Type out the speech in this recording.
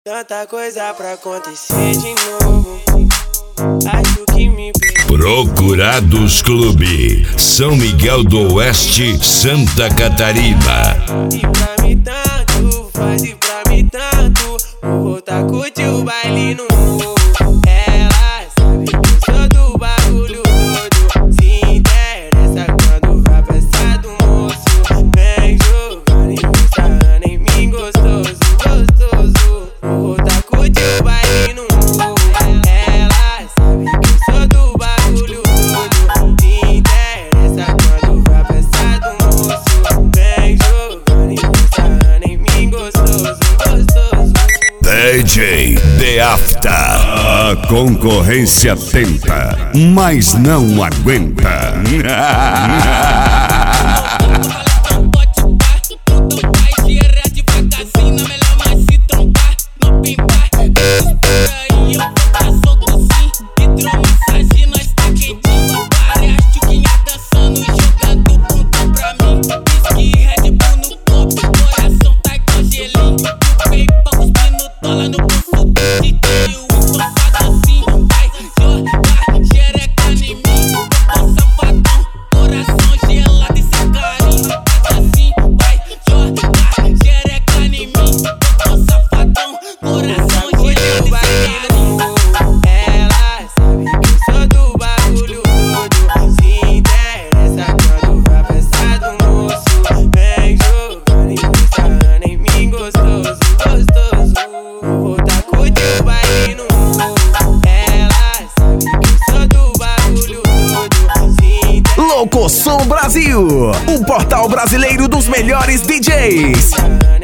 Tanta coisa pra acontecer de novo. Acho que me perdi. Procurados Clube, São Miguel do Oeste, Santa Catarina. E pra mim tanto, faz e pra mim tanto. Vou voltar a curtir o baile no morro. Ela sabe que eu sou do bagulho todo. Se interessa quando vai passar do moço. Vem jogar e gostar em mim gostoso, gostoso. Vou voltar a curtir o baile no morro. Ela sabe que eu sou do bagulho todo. Se interessa quando vai passar do moço. Vem jogar e gostar em mim gostoso, gostoso. DJ The After. A concorrência tenta, mas não aguenta. Louco Som Brasil, o portal brasileiro dos melhores DJs.